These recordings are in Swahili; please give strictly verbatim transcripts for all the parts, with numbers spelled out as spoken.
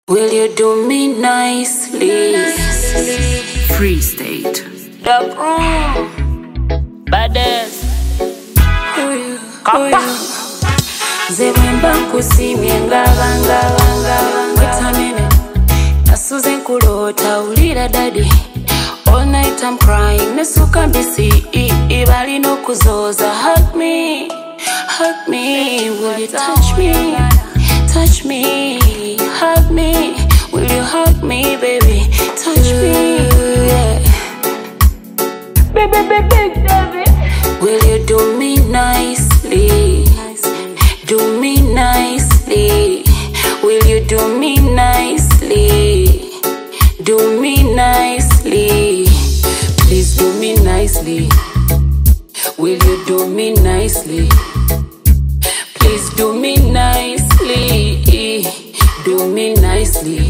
Will you do me nicely? Free State. The room. Badass. Kappa. Zewemba nkusimye ngaba ngaba ngaba. Wait a minute. Nasuze nkulota ulira daddy. All night I'm crying. Nesuka mbisi. Ibali no kuzoza. Hug me. Hug me. Will you touch me? Touch me, hug me. Will you hug me, baby? Touch me, yeah. Baby, baby, baby. Will you do me nicely? Do me nicely. Will you do me nicely? Do me nicely. Please do me nicely. Will you do me nicely? Please do me nicely. Do me nicely.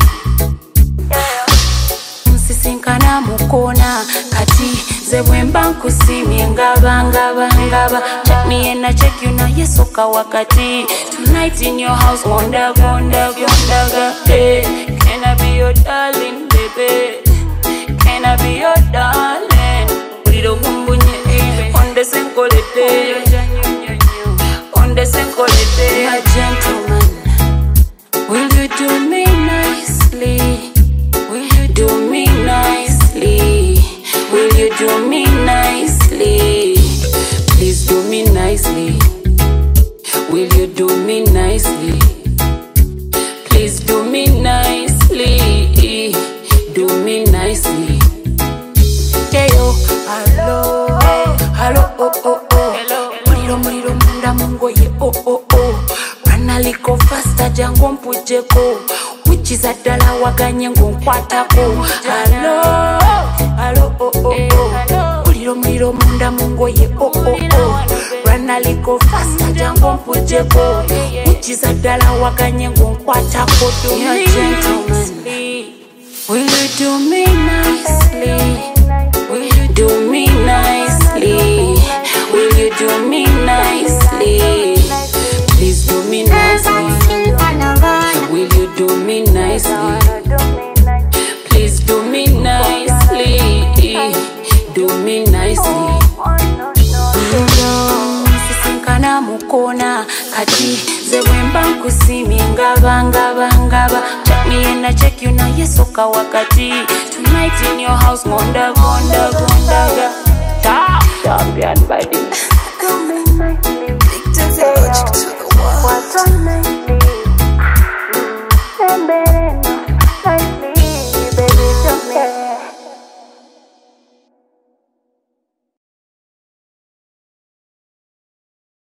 Nsisinkana mukona kati zewemba nkusimye ngaba ngaba ngaba. Check me and I check you now yesoka wakati. Tonight in your house wonder wonder wonder. Hey, can I be your darling baby? Can I be your darling? Uliro kumbunye baby. On the same quality. On the same quality. My gentleman. Will you do me nicely? Will you do me nicely? Will you do me nicely? Please do me nicely. Will you do me nicely? Please do me nicely. Do me nicely. Hey yo, hello, hello, oh oh oh. Hello, muliro muliro munda mungoye oh oh oh. Naliko faster jango mpujeko Wichiza dala waganye nkwatako. Hello, hello, oh oh oh. Uliro muliro munda mungoye oh oh oh. Naliko faster jango mpujeko Wichiza dala waganye nkwatako. Do me nicely. Will you do me nicely? Will you do me nicely? Will you do me nicely? Please do me nicely. Will you do me nicely? Please do me nicely. Do me nicely. Sisinkana mukona kati zewemba nkusimye ngaba ngaba ngaba. Check me and I check you now yesoka wakati. Tonight in your house gonda gonda gonda. Top champion body. Logic to the world. What's on my sleeve?